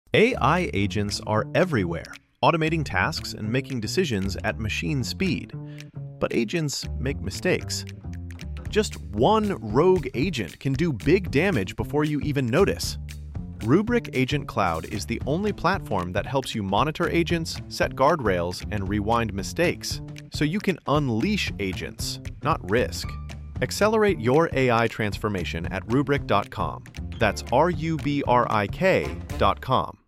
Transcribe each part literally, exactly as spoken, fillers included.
A I agents are everywhere, automating tasks and making decisions at machine speed. But agents make mistakes. Just one rogue agent can do big damage before you even notice. Rubrik Agent Cloud is the only platform that helps you monitor agents, set guardrails, and rewind mistakes, so you can unleash agents, not risk. Accelerate your A I transformation at rubrik dot com. That's R U B R I K dot com.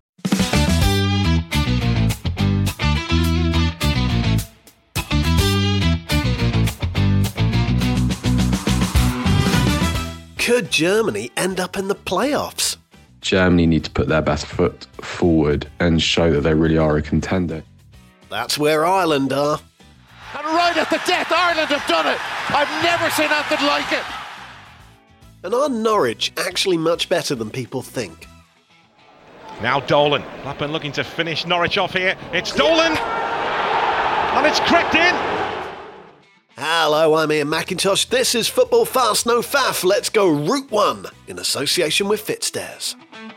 Could Germany end up in the playoffs? Germany need to put their best foot forward and show that they really are a contender. That's where Ireland are. And right at the death, Ireland have done it. I've never seen anything like it. And are Norwich actually much better than people think? Now Dolan. Blackburn looking to finish Norwich off here. It's Dolan! And it's crept in! Hello, I'm Ian McIntosh. This is Football Fast No Faff. Let's go Route One in association with Fitzdares.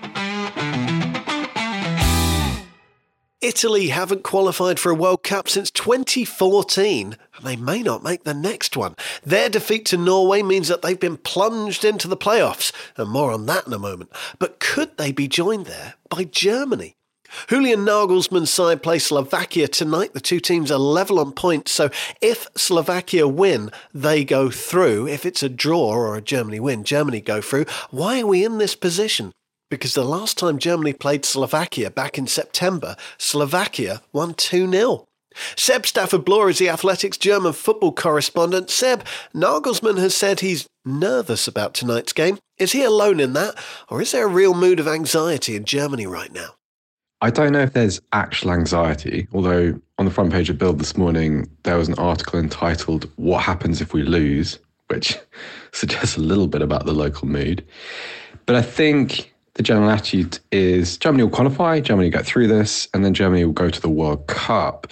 Italy haven't qualified for a World Cup since twenty fourteen, and they may not make the next one. Their defeat to Norway means that they've been plunged into the playoffs, and more on that in a moment. But could they be joined there by Germany? Julian Nagelsmann's side play Slovakia tonight. The two teams are level on points, so if Slovakia win, they go through. If it's a draw or a Germany win, Germany go through. Why are we in this position? Because the last time Germany played Slovakia back in September, Slovakia won two nil. Seb Stafford-Bloor is the Athletic's German football correspondent. Seb, Nagelsmann has said he's nervous about tonight's game. Is he alone in that, or is there a real mood of anxiety in Germany right now? I don't know if there's actual anxiety, although on the front page of Bild this morning, there was an article entitled "What Happens If We Lose," which suggests a little bit about the local mood. But I think the general attitude is Germany will qualify, Germany will get through this, and then Germany will go to the World Cup.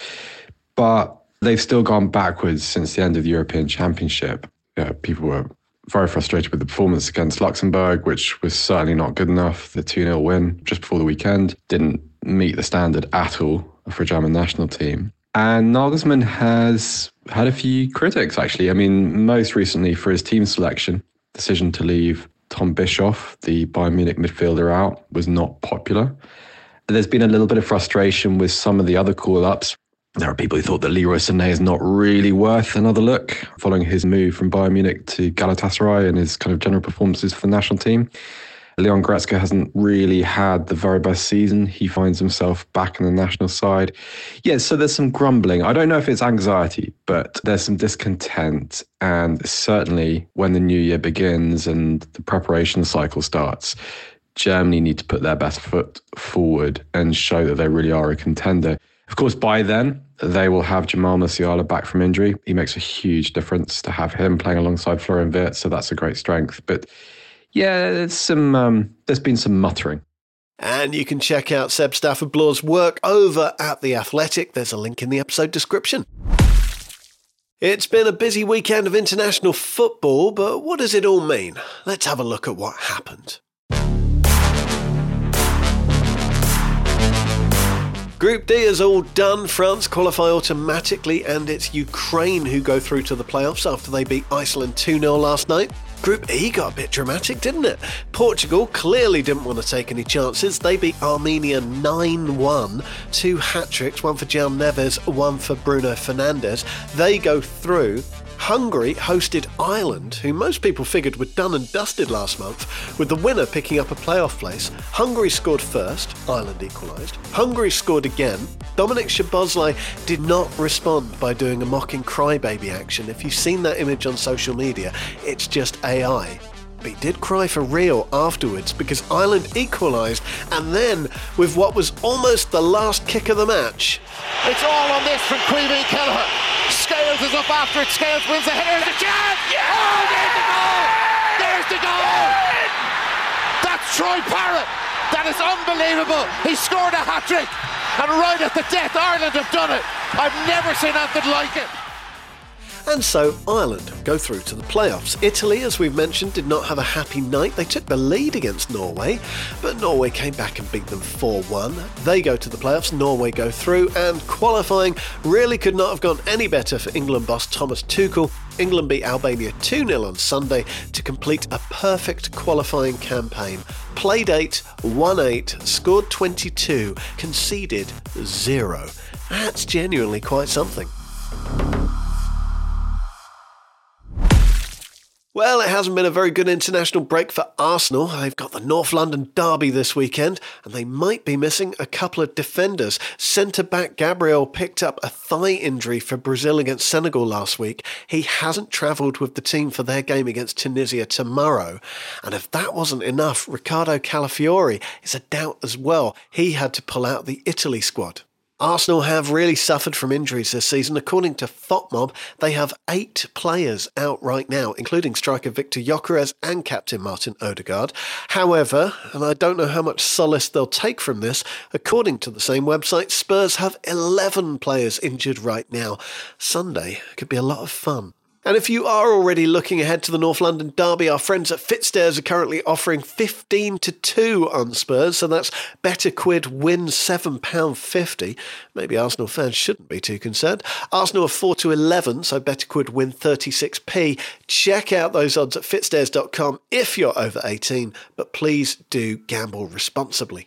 But they've still gone backwards since the end of the European Championship. You know, people were very frustrated with the performance against Luxembourg, which was certainly not good enough. The two nil win just before the weekend didn't meet the standard at all for a German national team. And Nagelsmann has had a few critics, actually. I mean, most recently for his team selection, decision to leave Tom Bischoff, the Bayern Munich midfielder, out was not popular. There's been a little bit of frustration with some of the other call-ups. There are people who thought that Leroy Sané is not really worth another look following his move from Bayern Munich to Galatasaray and his kind of general performances for the national team. Leon Goretzka hasn't really had the very best season. He finds himself back in the national side. Yeah, so there's some grumbling. I don't know if it's anxiety, but there's some discontent. And certainly when the new year begins and the preparation cycle starts, Germany need to put their best foot forward and show that they really are a contender. Of course, by then, they will have Jamal Musiala back from injury. He makes a huge difference to have him playing alongside Florian Wirtz, so that's a great strength. But yeah, there's some. Um, there's been some muttering. And you can check out Seb Stafford-Bloor's work over at The Athletic. There's a link in the episode description. It's been a busy weekend of international football, but what does it all mean? Let's have a look at what happened. Group D is all done. France qualify automatically, and it's Ukraine who go through to the playoffs after they beat Iceland two nil last night. Group E got a bit dramatic, didn't it? Portugal clearly didn't want to take any chances. They beat Armenia nine one. Two hat-tricks, one for João Neves, one for Bruno Fernandes. They go through. Hungary hosted Ireland, who most people figured were done and dusted last month, with the winner picking up a playoff place. Hungary scored first, Ireland equalised. Hungary scored again. Dominic Szoboszlai did not respond by doing a mocking crybaby action. If you've seen that image on social media, it's just A I. But he did cry for real afterwards because Ireland equalised, and then, with what was almost the last kick of the match... It's all on this from Caoimhín Kelleher. Scales is up after it. Scales wins the header. There's a chance! Yeah! Oh, there's the goal! There's the goal! That's Troy Parrott. That is unbelievable. He scored a hat-trick. And right at the death, Ireland have done it. I've never seen anything like it. And so Ireland go through to the playoffs. Italy, as we've mentioned, did not have a happy night. They took the lead against Norway, but Norway came back and beat them four one. They go to the playoffs, Norway go through, and qualifying really could not have gone any better for England boss Thomas Tuchel. England beat Albania two nil on Sunday to complete a perfect qualifying campaign. Played eight, won eight, scored twenty-two, conceded zero. That's genuinely quite something. Well, it hasn't been a very good international break for Arsenal. They've got the North London derby this weekend, and they might be missing a couple of defenders. Centre-back Gabriel picked up a thigh injury for Brazil against Senegal last week. He hasn't travelled with the team for their game against Tunisia tomorrow. And if that wasn't enough, Riccardo Calafiori is a doubt as well. He had to pull out the Italy squad. Arsenal have really suffered from injuries this season. According to FOTMob, they have eight players out right now, including striker Victor Gyökeres and captain Martin Odegaard. However, and I don't know how much solace they'll take from this, according to the same website, Spurs have eleven players injured right now. Sunday could be a lot of fun. And if you are already looking ahead to the North London derby, our friends at Fitstairs are currently offering fifteen to two on Spurs, so that's better quid win seven pounds fifty. Maybe Arsenal fans shouldn't be too concerned. Arsenal are four to eleven, so better quid win thirty-six p. Check out those odds at fitstairs dot com if you're over eighteen, but please do gamble responsibly.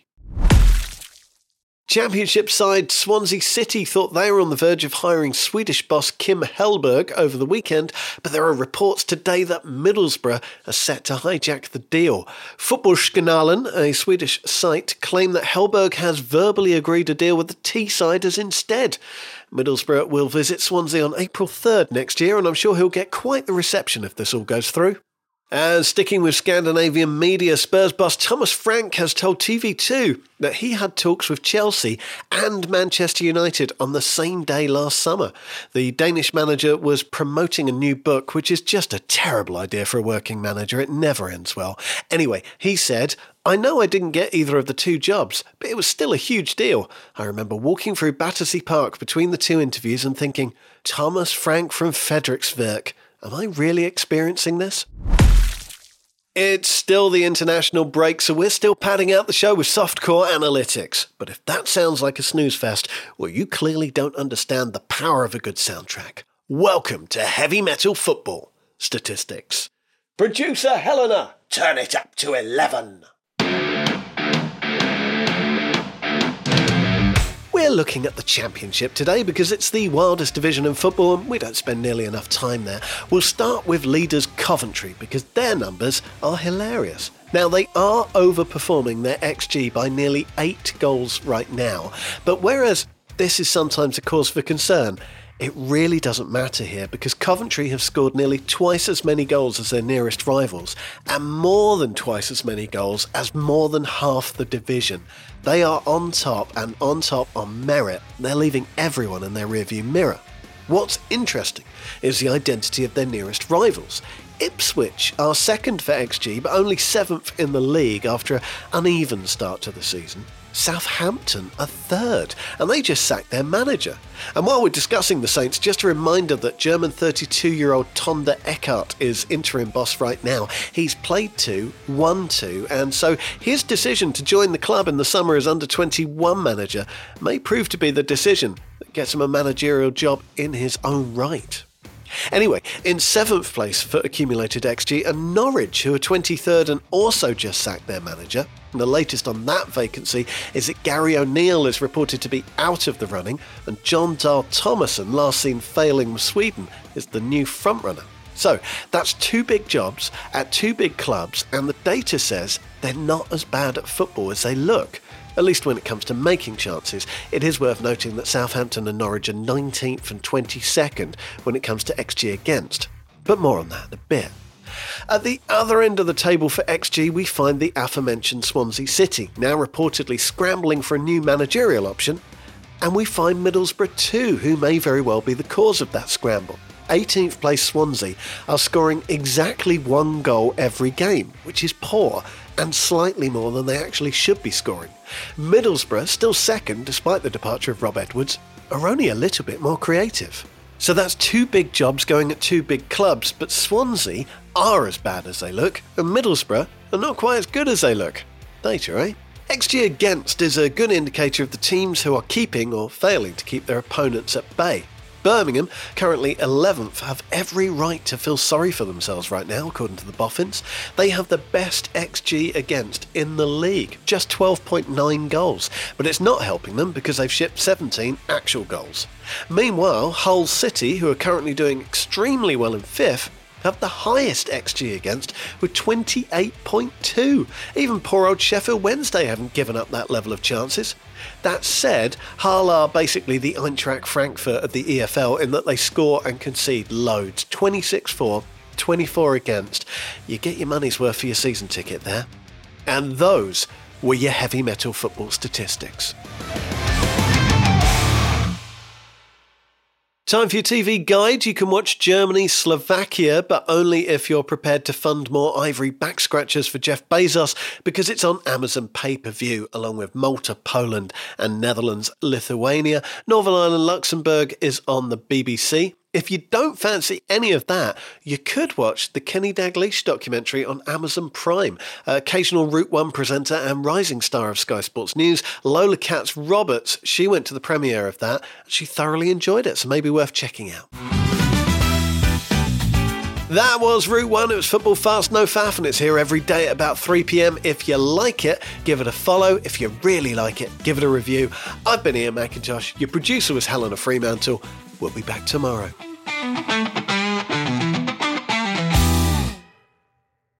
Championship side Swansea City thought they were on the verge of hiring Swedish boss Kim Hellberg over the weekend, but there are reports today that Middlesbrough are set to hijack the deal. Fotbollskanalen, a Swedish site, claim that Hellberg has verbally agreed a deal with the T-siders instead. Middlesbrough will visit Swansea on April third next year, and I'm sure he'll get quite the reception if this all goes through. And sticking with Scandinavian media, Spurs boss Thomas Frank has told T V two that he had talks with Chelsea and Manchester United on the same day last summer. The Danish manager was promoting a new book, which is just a terrible idea for a working manager. It never ends well. Anyway, he said, "I know I didn't get either of the two jobs, but it was still a huge deal. I remember walking through Battersea Park between the two interviews and thinking, Thomas Frank from Frederiksværk, am I really experiencing this?" It's still the international break, so we're still padding out the show with softcore analytics. But if that sounds like a snooze fest, well, you clearly don't understand the power of a good soundtrack. Welcome to Heavy Metal Football Statistics. Producer Helena, turn it up to eleven. We're looking at the Championship today because it's the wildest division in football and we don't spend nearly enough time there. We'll start with leaders Coventry because their numbers are hilarious. Now, they are overperforming their X G by nearly eight goals right now, but whereas this is sometimes a cause for concern, it really doesn't matter here because Coventry have scored nearly twice as many goals as their nearest rivals and more than twice as many goals as more than half the division. They are on top and on top on merit. They're leaving everyone in their rearview mirror. What's interesting is the identity of their nearest rivals. Ipswich are second for X G but only seventh in the league after an uneven start to the season. Southampton are third, and they just sacked their manager. And while we're discussing the Saints, just a reminder that German thirty-two-year-old Tonda Eckhart is interim boss right now. He's played two, won two, and so his decision to join the club in the summer as under twenty-one manager may prove to be the decision that gets him a managerial job in his own right. Anyway, in seventh place for accumulated X G are Norwich, who are twenty-third and also just sacked their manager. And the latest on that vacancy is that Gary O'Neill is reported to be out of the running, and John Dahl Tomasson, last seen failing with Sweden, is the new frontrunner. So that's two big jobs at two big clubs, and the data says they're not as bad at football as they look. At least when it comes to making chances. It is worth noting that Southampton and Norwich are nineteenth and twenty-second when it comes to X G against. But more on that in a bit. At the other end of the table for X G, we find the aforementioned Swansea City, now reportedly scrambling for a new managerial option. And we find Middlesbrough too, who may very well be the cause of that scramble. eighteenth place Swansea are scoring exactly one goal every game, which is poor and slightly more than they actually should be scoring. Middlesbrough, still second despite the departure of Rob Edwards, are only a little bit more creative. So that's two big jobs going at two big clubs, but Swansea are as bad as they look, and Middlesbrough are not quite as good as they look. Data, eh? X G against is a good indicator of the teams who are keeping or failing to keep their opponents at bay. Birmingham, currently eleventh, have every right to feel sorry for themselves right now, according to the Boffins. They have the best X G against in the league, just twelve point nine goals. But it's not helping them because they've shipped seventeen actual goals. Meanwhile, Hull City, who are currently doing extremely well in fifth, have the highest X G against with twenty-eight point two. Even poor old Sheffield Wednesday haven't given up that level of chances. That said, Hull are basically the Eintracht Frankfurt of the E F L in that they score and concede loads. twenty-six for, twenty-four against. You get your money's worth for your season ticket there. And those were your heavy metal football statistics. Time for your T V guide. You can watch Germany-Slovakia, but only if you're prepared to fund more ivory back scratchers for Jeff Bezos, because it's on Amazon pay-per-view, along with Malta, Poland, and Netherlands-Lithuania. Northern Ireland-Luxembourg is on the B B C. If you don't fancy any of that, you could watch the Kenny Dalglish documentary on Amazon Prime. Uh, occasional Route one presenter and rising star of Sky Sports News, Lola Katz-Roberts, she went to the premiere of that. She thoroughly enjoyed it, so maybe worth checking out. That was Route one. It was Football Fast No Faff, and it's here every day at about three p.m. If you like it, give it a follow. If you really like it, give it a review. I've been Ian McIntosh. Your producer was Helena Fremantle. We'll be back tomorrow.